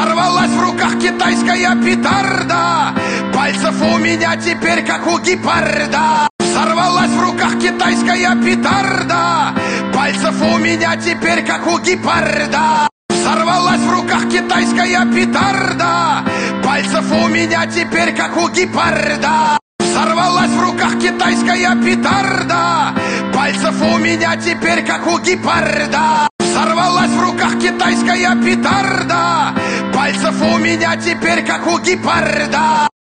Взорвалась в руках китайская петарда, пальцев у меня теперь как у гепарда. Взорвалась в руках китайская петарда, пальцев у меня теперь как у гепарда. Взорвалась в руках китайская петарда, пальцев у меня теперь как у гепарда. Взорвалась в руках китайская петарда, пальцев у меня теперь как у гепарда. Взорвалась в руках китайская петарда, пальцев у меня теперь как у гепарда.